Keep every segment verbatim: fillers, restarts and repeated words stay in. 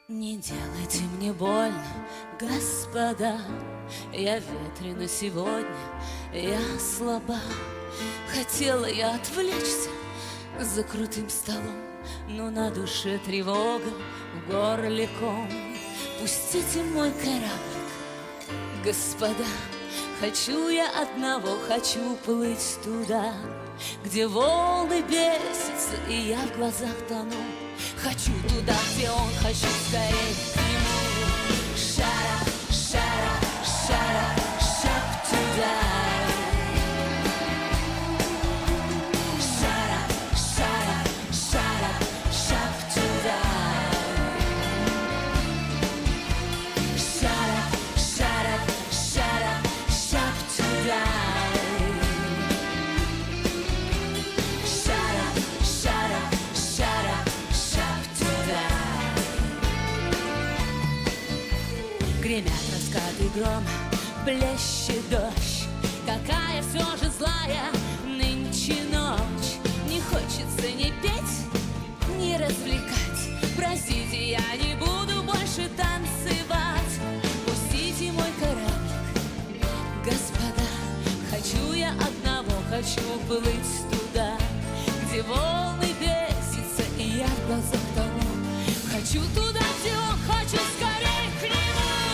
Не делайте мне больно, господа. Я ветрена сегодня, я слаба. Хотела я отвлечься за крутым столом, но на душе тревога, в горле ком. Пустите мой кораблик, господа. Хочу я одного, хочу плыть туда, где волны бесятся, и я в глазах тону. Хочу туда, где он, хочу скорее к нему. Shut up, shut up, shut up, shut туда. Shut up, shut up, shut up, shut туда. Shut up, shut up, shut up, shut туда. Гремят раскаты грома, плещет дождь. Какая все же злая нынче ночь. Не хочется ни петь, ни развлекать. Простите, я не буду больше танцевать. Пустите мой кораблик, господа. Хочу я одного, хочу плыть туда, где волны бесятся, и я в глазах тону. Хочу туда, где он, хочу скорее к нему.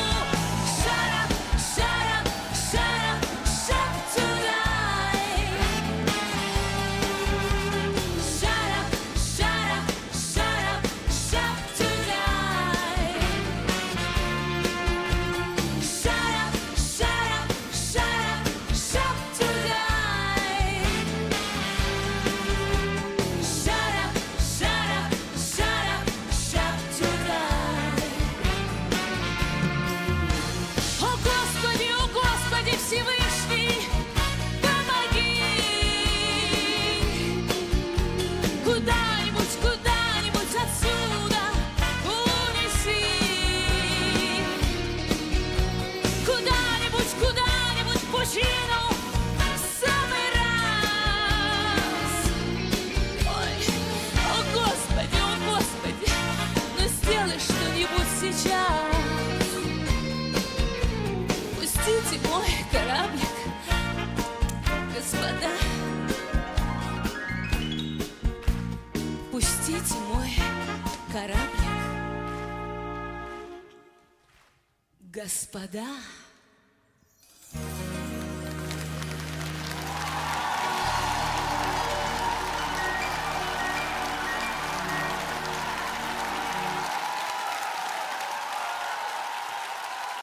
Куда-нибудь, куда-нибудь отсюда унеси. Куда-нибудь, куда-нибудь в пучину в самый раз. Ой, о Господи, о Господи, ну сделай что-нибудь сейчас. Пустите мой кораблик, господа. Пустите мой кораблик, господа.